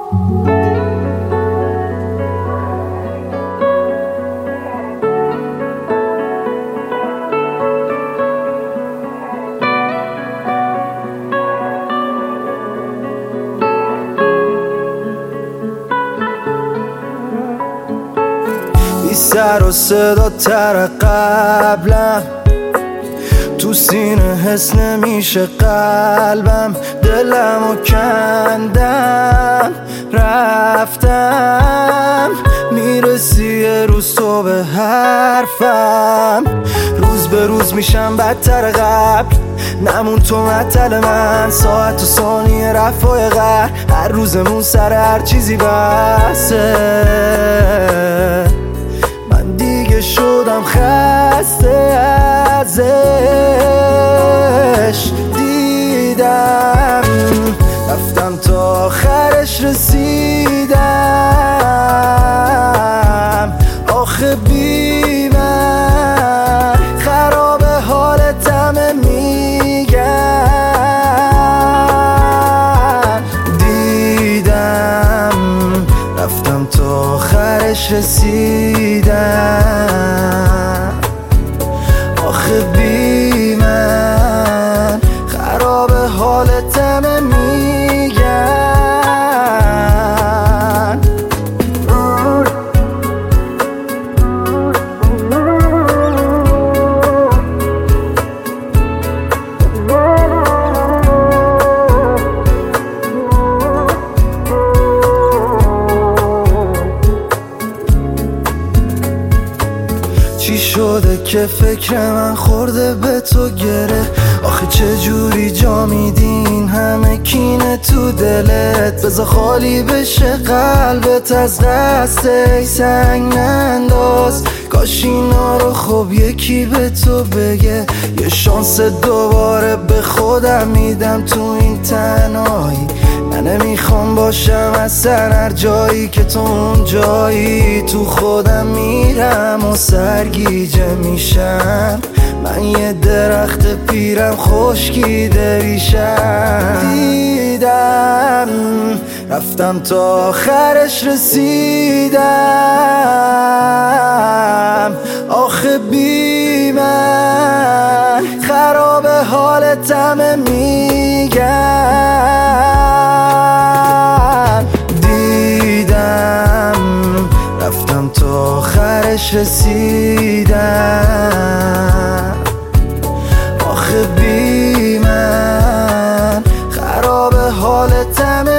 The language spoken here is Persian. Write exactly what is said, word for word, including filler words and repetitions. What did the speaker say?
سر و صدا تر قبلم، تو سینه حس نمیشه قلبم، دلمو کندم رفتم، میرسی یه روز تو به حرفم، روز به روز میشم بدتر قبل، نمون تو معطل من، ساعت و ثانیه رفای غر، هر روزمون سر هر چیزی بسه، من دیگه شدم خسته ازش، دیدم رفتم تا آخرش رسیدم، آخه بی من خراب حالتم میگم، دیدم رفتم تا آخرش رسیدم، آخه بی من خراب حالتم میگن. چی شده که فکر من خورده به تو گره، آخه چه جوری جا میدین همه کینه تو دلت، بذار خالی بشه قلبت از قصد ای سنگ ننداز، کاش اینا رو خب یکی به تو بگه، یه شانس دوباره به خودم میدم تو این تنهایی، من نمیخوام باشم اصلا هر جایی که تو اون جایی، تو خودم میرم و سرگیجه میشم، من یه درخت پیرم خشکیده ریشم، دیدم رفتم تا آخرش رسیدم، آخه بی من خراب حالتم میگن، دیدم رفتم تا آخرش رسیدم، آخه بی من خراب حالتم